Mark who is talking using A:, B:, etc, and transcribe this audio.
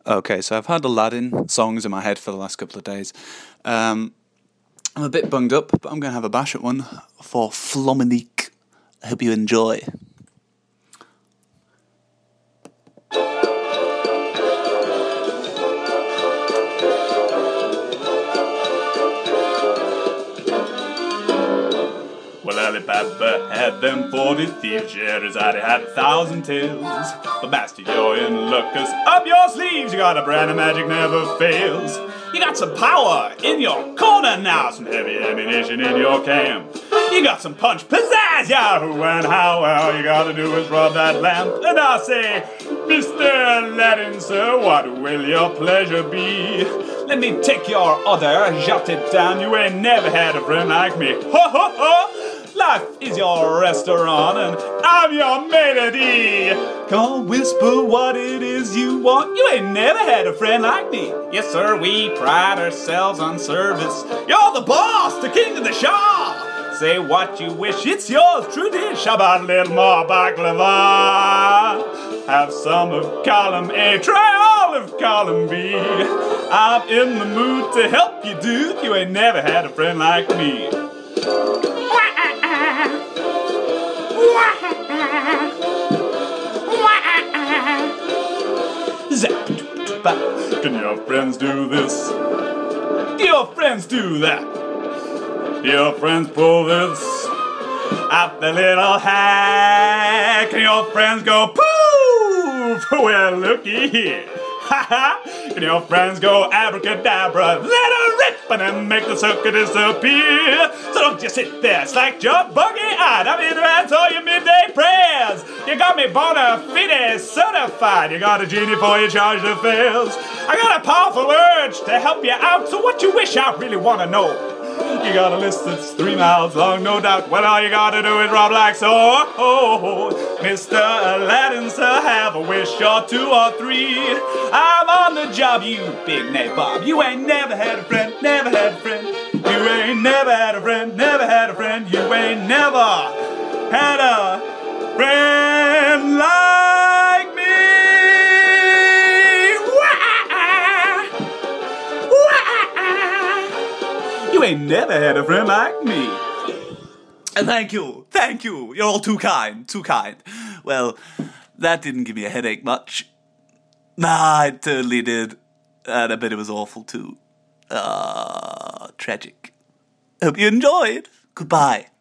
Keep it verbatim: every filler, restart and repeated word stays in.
A: Okay, so I've had Aladdin songs in my head for the last couple of days. Um, I'm a bit bunged up, but I'm going to have a bash at one for Flominique. I hope you enjoy. Well, Alibaba had them forty thieves, Sherazade had a thousand tales. But Master, you're in luck, 'cause up your sleeves you got a brand of magic never fails. You got some power in your corner now, some heavy ammunition in your camp. You got some punch, pizzazz, yahoo, and how well you gotta do is rub that lamp. And I say, Mister Aladdin, sir, what will your pleasure be? Let me take your order, jot it down, you ain't never had a friend like me. Ho ho ho! Life is your restaurant and I'm your melody. Come on, whisper what it is you want. You ain't never had a friend like me. Yes, sir, we pride ourselves on service. You're the boss, the king of the Shah. Say what you wish, it's yours, true dish. How about a little more baklava? Have some of column A, try all of column B. I'm in the mood to help you, dude. You ain't never had a friend like me. Can your friends do this? Do your friends do that? Do your friends pull this out the little hat? Can your friends go poof? Well, looky here. Ha ha! Can your friends go abracadabra? Let her rip and then make the sucker disappear. So don't just sit there slack your buggy-eyed. I'm here to answer all your midday prayers. You got me bona fide certified. You got a genie for your charge the fails. I got a powerful urge to help you out. So what you wish, I really want to know. You got a list that's three miles long, no doubt. Well, all you gotta do is rob like so. Oh, oh, oh. Mister Aladdin, sir, have a wish or two or three. I'm on the job, you big nabob. You ain't never had a friend, never had a friend. You ain't never had a friend, never had a friend. You ain't never had a friend like me. You ain't never had a friend like me. And thank you, thank you. You're all too kind, too kind. Well, that didn't give me a headache much. Nah, it totally did. And I bet it was awful too. Ah, tragic. Hope you enjoyed. Goodbye.